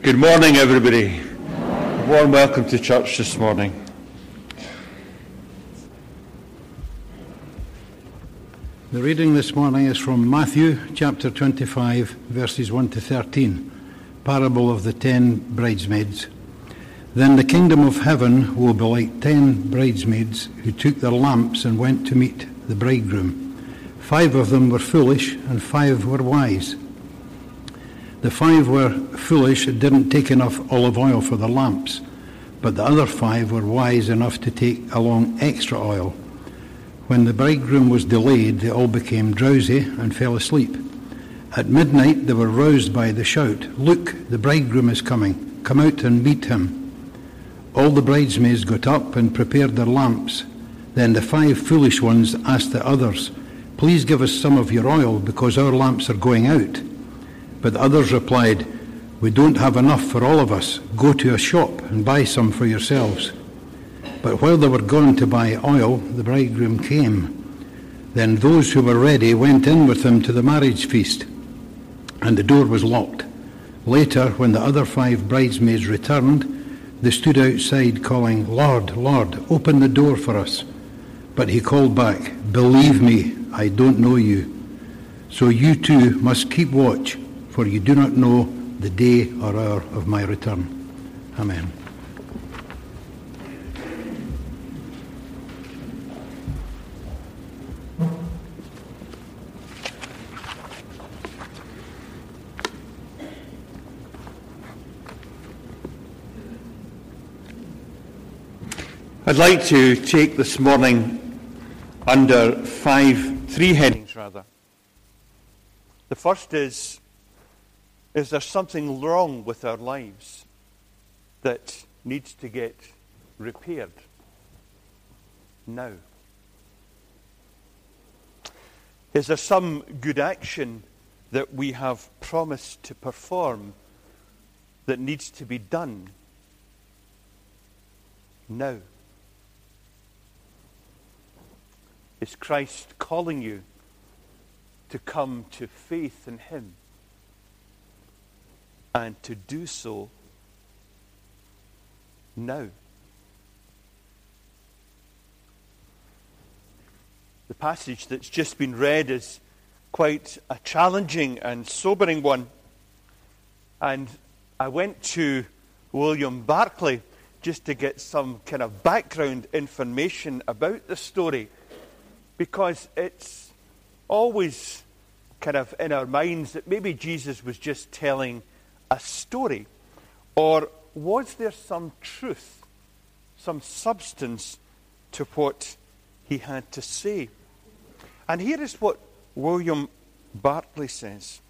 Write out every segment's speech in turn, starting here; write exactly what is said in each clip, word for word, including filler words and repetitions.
Good morning, everybody. Warm welcome to church this morning. The reading this morning is from Matthew chapter twenty-five, verses one to thirteen, parable of the ten bridesmaids. Then the kingdom of heaven will be like ten bridesmaids who took their lamps and went to meet the bridegroom. Five of them were foolish and five were wise. The five were foolish and didn't take enough olive oil for their lamps, but the other five were wise enough to take along extra oil. When the bridegroom was delayed, they all became drowsy and fell asleep. At midnight they were roused by the shout, "Look, the bridegroom is coming, come out and meet him." All the bridesmaids got up and prepared their lamps. Then the five foolish ones asked the others, "Please give us some of your oil, because our lamps are going out." But the others replied, "We don't have enough for all of us. Go to a shop and buy some for yourselves." But while they were gone to buy oil, the bridegroom came. Then those who were ready went in with him to the marriage feast, and the door was locked. Later, when the other five bridesmaids returned, they stood outside calling, "Lord, Lord, open the door for us." But he called back, "Believe me, I don't know you. So you too must keep watch, for you do not know the day or hour of my return." Amen. I'd like to take this morning under five, three headings rather. The first is, is there something wrong with our lives that needs to get repaired now? Is there some good action that we have promised to perform that needs to be done now? Is Christ calling you to come to faith in Him and to do so now? The passage that's just been read is quite a challenging and sobering one. And I went to William Barclay just to get some kind of background information about the story, because it's always kind of in our minds that maybe Jesus was just telling a story. Or was there some truth, some substance to what he had to say? And here is what William Barclay says.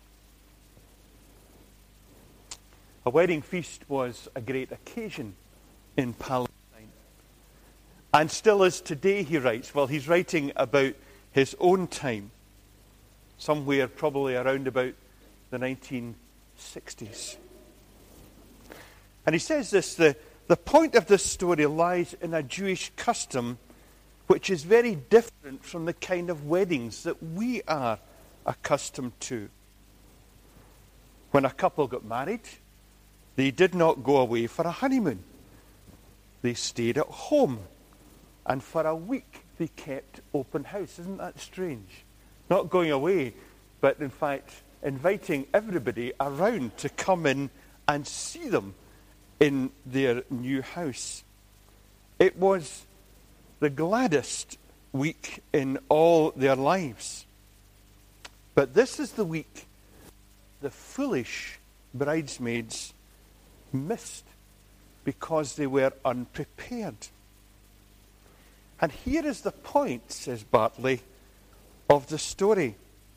A wedding feast was a great occasion in Palestine. And still is today, he writes. Well, he's writing about his own time, somewhere probably around about the nineteen sixties. And he says this, the, the point of this story lies in a Jewish custom which is very different from the kind of weddings that we are accustomed to. When a couple got married, they did not go away for a honeymoon. They stayed at home. And for a week, they kept open house. Isn't that strange? Not going away, but in fact, inviting everybody around to come in and see them in their new house. It was the gladdest week in all their lives. But this is the week the foolish bridesmaids missed because they were unprepared. And here is the point, says Barclay, of the story.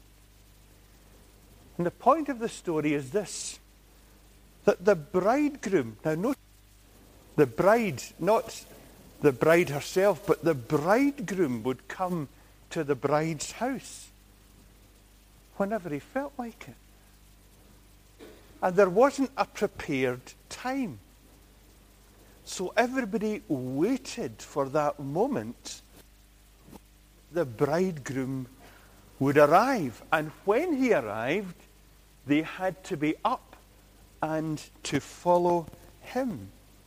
And the point of the story is this, that the bridegroom, now note, the bride, not the bride herself, but the bridegroom would come to the bride's house whenever he felt like it. And there wasn't a prepared time. So everybody waited for that moment the bridegroom would arrive. And when he arrived, they had to be up and to follow him.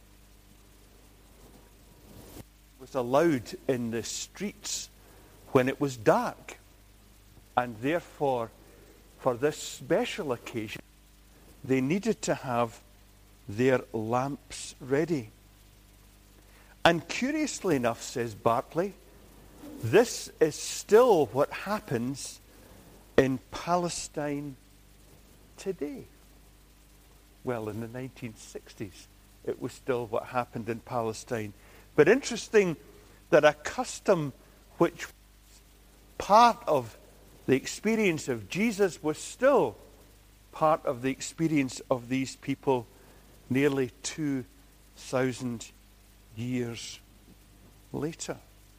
It was allowed in the streets when it was dark, and therefore, for this special occasion, they needed to have their lamps ready. And curiously enough, says Barclay, this is still what happens in Palestine today. Well, in the nineteen sixties, it was still what happened in Palestine. But interesting that a custom which was part of the experience of Jesus was still part of the experience of these people nearly two thousand years later.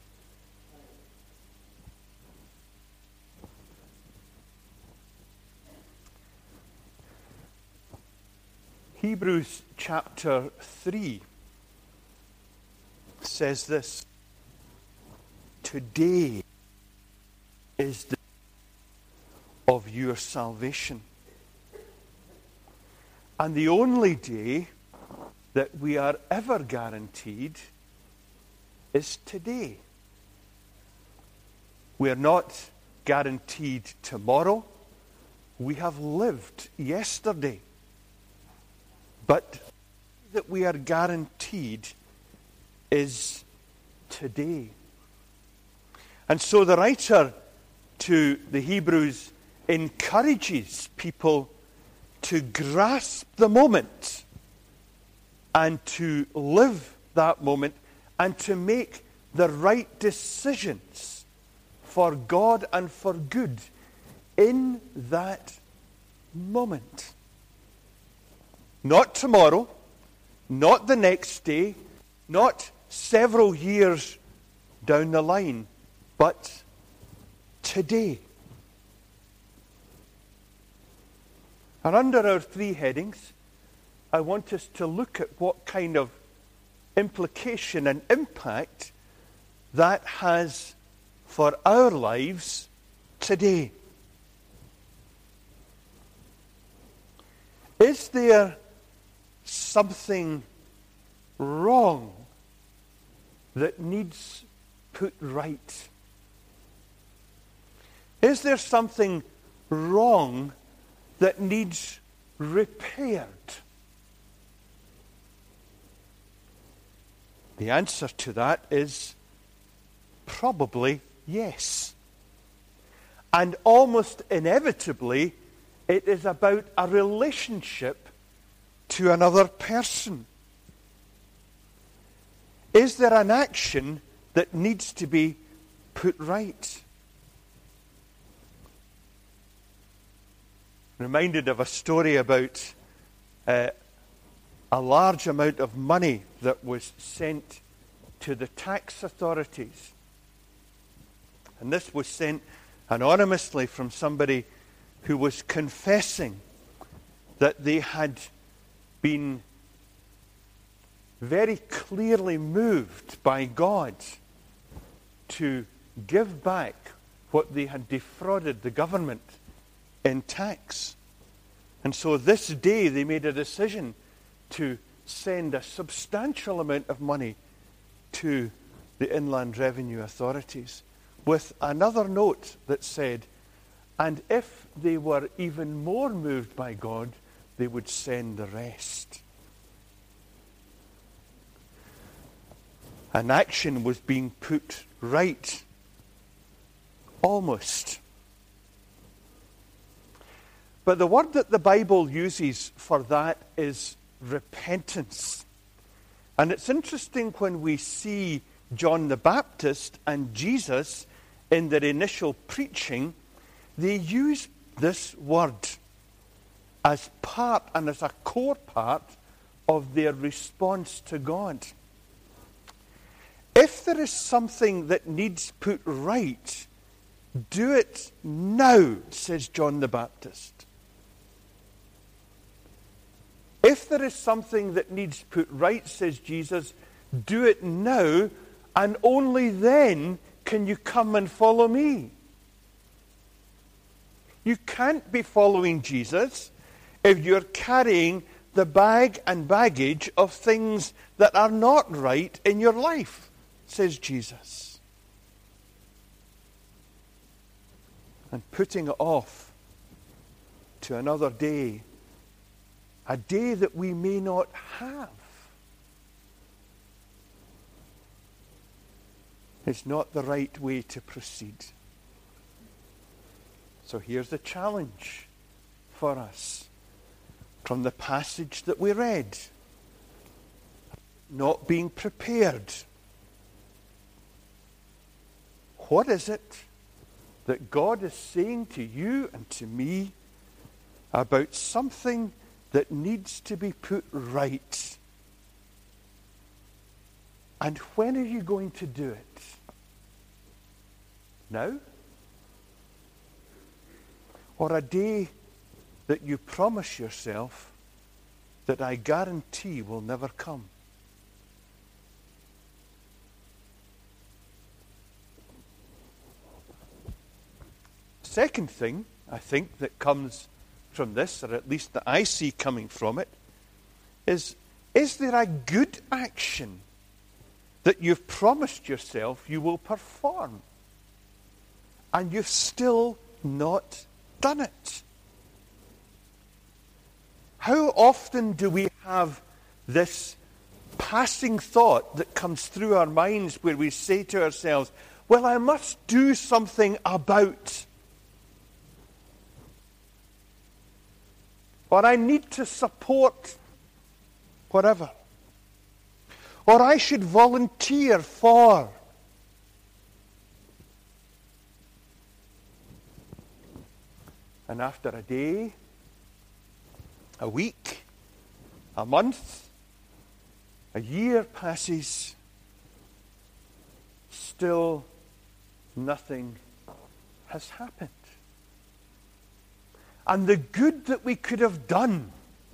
Hebrews chapter three says this: today is the day of your salvation. And the only day that we are ever guaranteed is today. We are not guaranteed tomorrow. We have lived yesterday. But that we are guaranteed is today. And so the writer to the Hebrews encourages people to grasp the moment and to live that moment and to make the right decisions for God and for good in that moment. Not tomorrow, not the next day, not several years down the line, but today. And under our three headings, I want us to look at what kind of implication and impact that has for our lives today. Is there something wrong that needs put right? Is there something wrong that needs repaired? The answer to that is probably yes. And almost inevitably, it is about a relationship to another person. Is there an action that needs to be put right? I'm reminded of a story about uh, a large amount of money that was sent to the tax authorities. And this was sent anonymously from somebody who was confessing that they had been very clearly moved by God to give back what they had defrauded the government in tax. And so this day they made a decision to send a substantial amount of money to the Inland Revenue authorities with another note that said, and if they were even more moved by God, they would send the rest. An action was being put right. Almost. But the word that the Bible uses for that is repentance. And it's interesting when we see John the Baptist and Jesus in their initial preaching, they use this word as part and as a core part of their response to God. If there is something that needs put right, do it now, says John the Baptist. If there is something that needs put right, says Jesus, do it now, and only then can you come and follow me. You can't be following Jesus if you're carrying the bag and baggage of things that are not right in your life, says Jesus. And putting it off to another day, a day that we may not have, is not the right way to proceed. So here's the challenge for us from the passage that we read. Not being prepared. What is it that God is saying to you and to me about something that needs to be put right? And when are you going to do it? Now? Or a day that you promise yourself that I guarantee will never come? Second thing, I think, that comes from this, or at least that I see coming from it, is, is there a good action that you've promised yourself you will perform, and you've still not done it? How often do we have this passing thought that comes through our minds where we say to ourselves, well, I must do something about, or I need to support whatever, or I should volunteer for. And after a day, a week, a month, a year passes, still nothing has happened. And the good that we could have done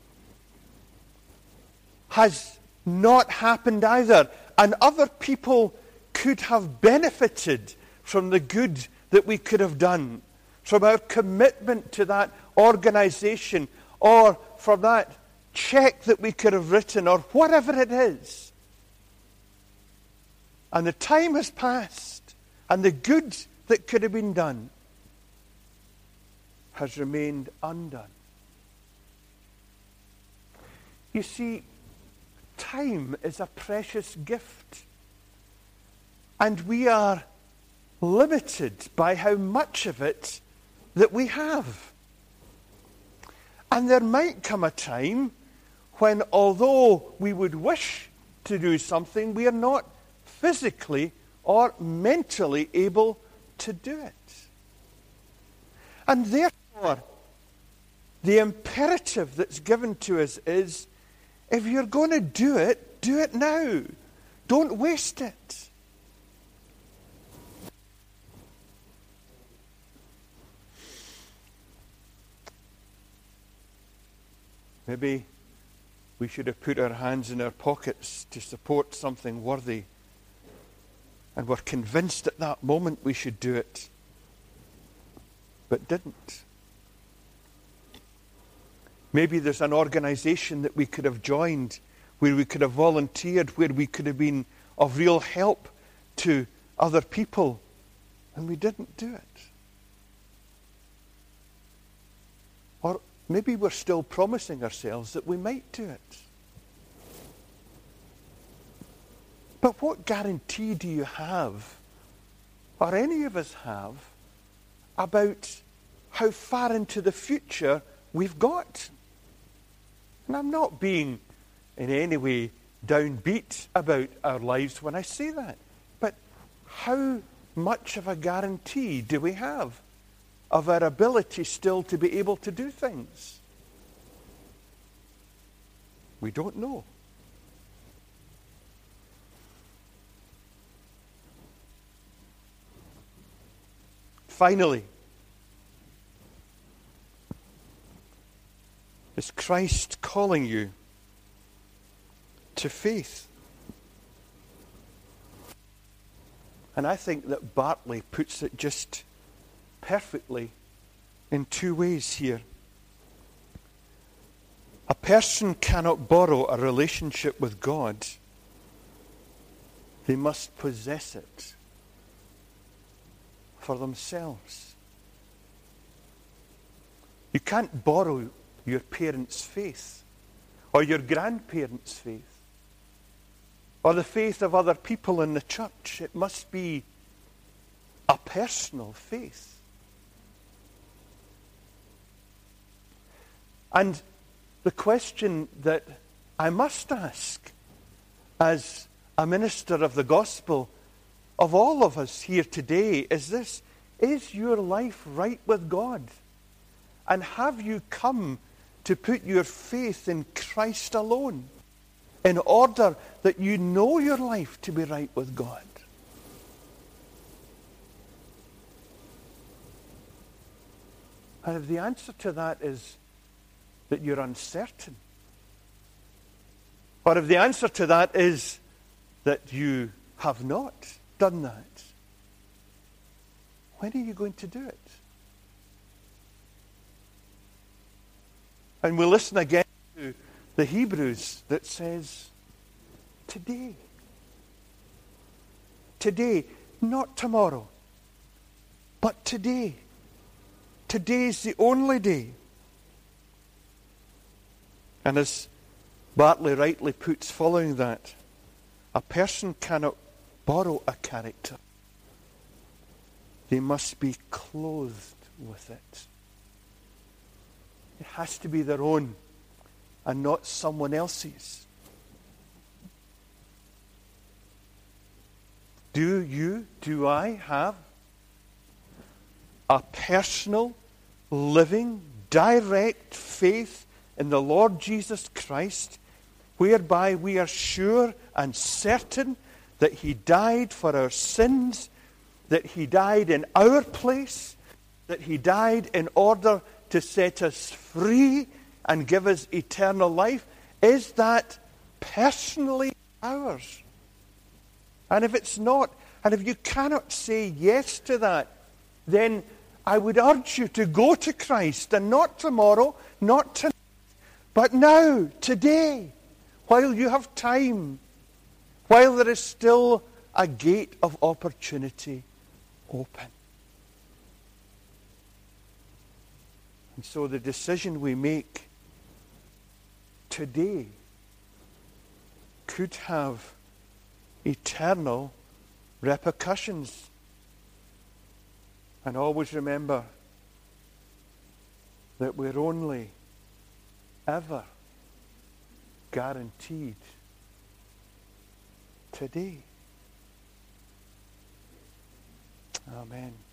has not happened either. And other people could have benefited from the good that we could have done, from our commitment to that organization, or from that check that we could have written, or whatever it is. And the time has passed, and the good that could have been done has remained undone. You see, time is a precious gift, and we are limited by how much of it that we have. And there might come a time when, although we would wish to do something, we are not physically or mentally able to do it. And therefore, the imperative that's given to us is, if you're going to do it, do it now. Don't waste it. Maybe we should have put our hands in our pockets to support something worthy, and were convinced at that moment we should do it, but didn't. Maybe there's an organization that we could have joined, where we could have volunteered, where we could have been of real help to other people, and we didn't do it. Or maybe we're still promising ourselves that we might do it. But what guarantee do you have, or any of us have, about how far into the future we've got? And I'm not being in any way downbeat about our lives when I say that. But how much of a guarantee do we have of our ability still to be able to do things? We don't know. Finally, is Christ calling you to faith? And I think that Bartley puts it just perfectly in two ways here. A person cannot borrow a relationship with God. They must possess it for themselves. You can't borrow your parents' faith or your grandparents' faith or the faith of other people in the church. It must be a personal faith. And the question that I must ask as a minister of the gospel of all of us here today is this: is your life right with God? And have you come to put your faith in Christ alone in order that you know your life to be right with God? And if the answer to that is that you're uncertain, or if the answer to that is that you have not done that, when are you going to do it? And we listen again to the Hebrews that says, today. Today, not tomorrow, but today. Today's the only day. And as Bartley rightly puts following that, a person cannot borrow a character. They must be clothed with it. It has to be their own and not someone else's. Do you, do I have a personal, living, direct faith in the Lord Jesus Christ, whereby we are sure and certain that He died for our sins, that He died in our place, that He died in order to set us free and give us eternal life? Is that personally ours? And if it's not, and if you cannot say yes to that, then I would urge you to go to Christ, and not tomorrow, not tonight, but now, today, while you have time, while there is still a gate of opportunity open. And so the decision we make today could have eternal repercussions. And always remember that we're only ever guaranteed today. Amen.